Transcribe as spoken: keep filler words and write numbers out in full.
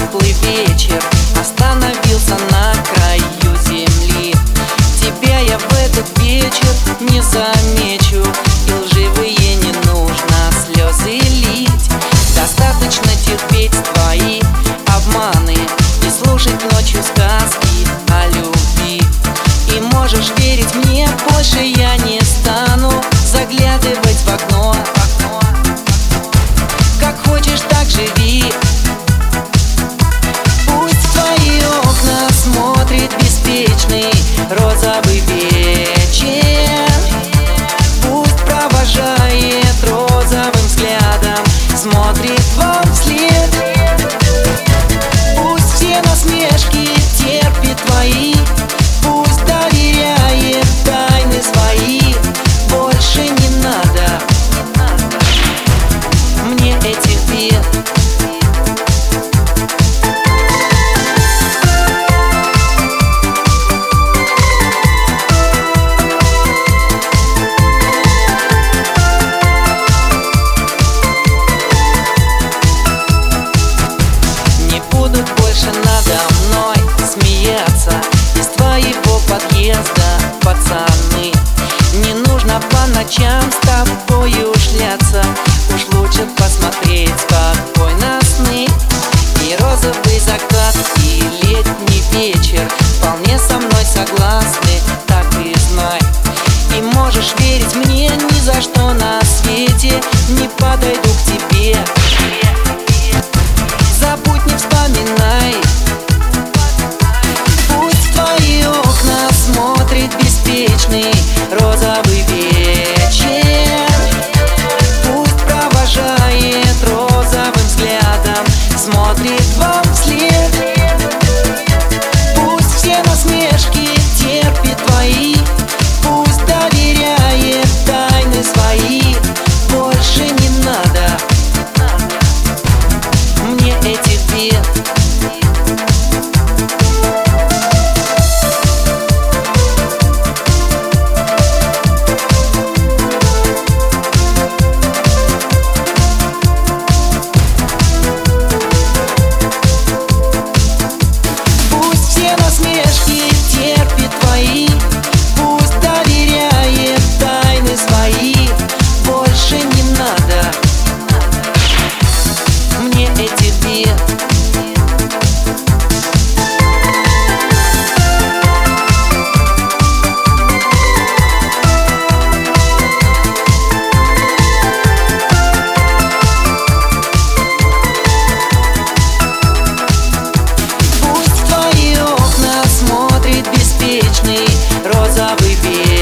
теплый вечер остановился на краю земли. Тебя я в этот вечер не замечу, и лживые не нужно слезы лить. Достаточно терпеть твои обманы и слушать ночью сказки о любви. И можешь верить мне, больше я не стану заглядывать в окно. Как хочешь, так живи. Пусть в твои окна смотрит беспечный розовый вечер. Пусть провожает розовым взглядом, смотрит вам вслед. Пусть все насмешки терпит твои, пусть доверяет тайны свои. Больше не надо мне этих бед. Не будут больше надо мной смеяться из твоего подъезда, пацаны. Не нужно по ночам с тобою шляться, уж лучше посмотреть спокойно сны. И розовый закат, и летний вечер вполне со мной согласны, так и знай. И можешь верить мне, ни за что на свете не подойду к тебе. Забудь, не вспоминай. Пусть в твои окна смотрит беспечный розовый вечер. Пусть провожает розовым взглядом, смотрит вам вслед. Пусть все насмешки терпит твои, пусть доверяет тайны свои. Больше не надо мне этих бед. Пусть все насмешки терпит твои, пусть доверяет тайны свои. Больше не надо мне этих бед. Пусть в твои окна смотрит беспечный розовый вечер.